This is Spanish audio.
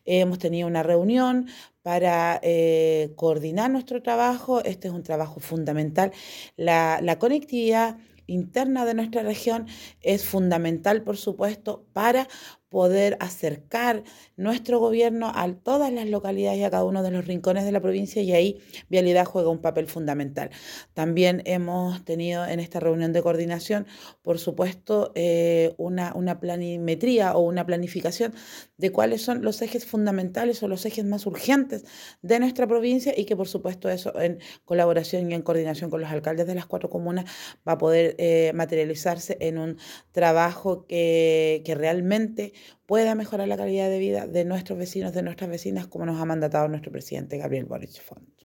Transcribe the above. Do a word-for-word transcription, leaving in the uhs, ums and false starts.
hemos tenido una reunión para eh, coordinar nuestro trabajo. Este es un trabajo fundamental. La, la conectividad interna de nuestra región es fundamental, por supuesto, para poder acercar nuestro gobierno a todas las localidades y a cada uno de los rincones de la provincia, y ahí Vialidad juega un papel fundamental. También hemos tenido en esta reunión de coordinación, por supuesto, eh, una, una planimetría o una planificación de cuáles son los ejes fundamentales o los ejes más urgentes de nuestra provincia, y que por supuesto eso en colaboración y en coordinación con los alcaldes de las cuatro comunas va a poder eh, materializarse en un trabajo que, que realmente pueda mejorar la calidad de vida de nuestros vecinos, de nuestras vecinas, como nos ha mandatado nuestro presidente Gabriel Boric Font.